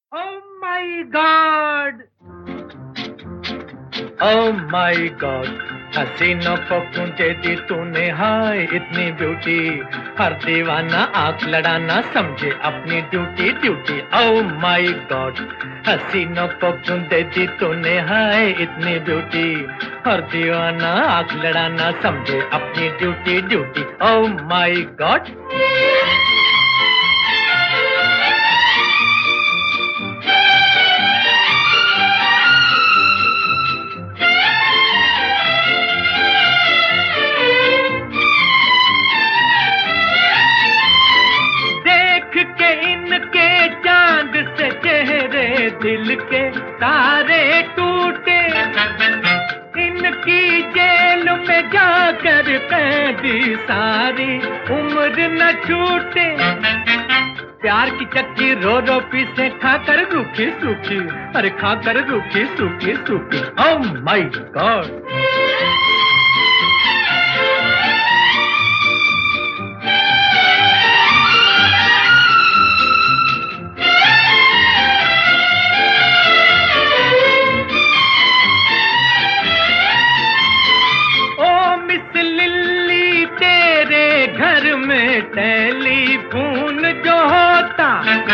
Oh my God! Oh my God! हसीनों को पूछे दी तूने हाय इतनी ब्यूटी, हर दीवाना आंख लड़ाना समझे अपनी duty duty. Oh my God! हसीनों को पूछे दी तूने हाय इतनी ब्यूटी, हर दीवाना आंख लड़ाना समझे अपनी duty duty. Oh my God! के इनके चांद से चेहरे दिल के तारे टूटे, इनकी जेल में जाकर कैदी सारी उम्र न छूटे। प्यार की चक्की रो रो पीसे खाकर रूखी सूखी, अरे खाकर रूखी सूखी सूखी। Oh my God! घर में टेलीफोन जो होता,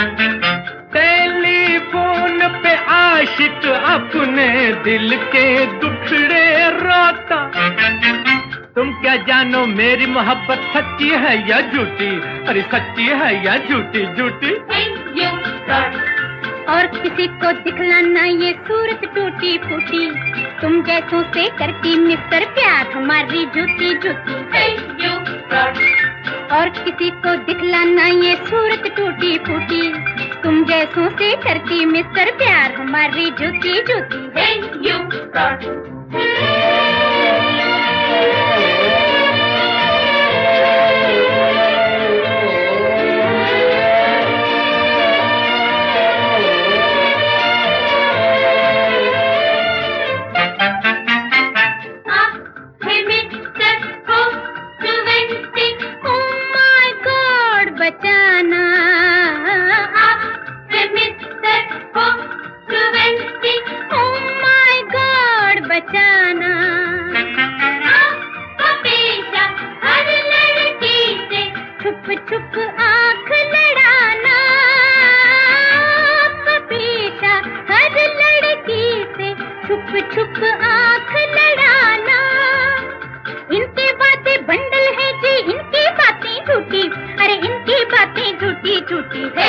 टेलीफोन पे आशिक अपने दिल के दुखड़े रोता। तुम क्या जानो मेरी मोहब्बत सच्ची है या झूठी, अरे सच्ची है या झूठी झूठी। और किसी को दिखलाना ये सूरत टूटी फूटी, तुम जैसों से करती मिस्टर प्यार हमारी झूठी झूठी। और किसी को दिखलाना ये सूरत टूटी फूटी, तुम जैसों से करती मिस्टर प्यार हमारी झूठी झूठी। बचाना आपसे मिस्टर हो 20, oh my God बचाना। आपका पेशा हर लड़की से छुप छुप आंख लड़ाना, आपका पेशा हर लड़की से छुप छुप आंख लड़ाना। इनकी बातें बंडल है जी, इनकी बातें झूठी, अरे इनकी बातें झूठी झूठी है।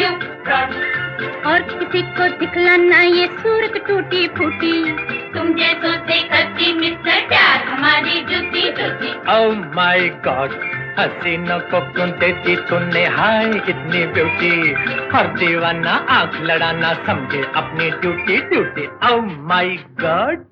और किसी को दिखलाना ये सूरत टूटी फूटी, तुम जैसों से करती मिस्टर प्यार हमारी झूठी झूठी। Oh my God! हसीनों को क्यों दे दी तूने हाय इतनी ब्यूटी, हर दीवाना आंख लड़ाना समझे अपनी duty duty. Oh my God!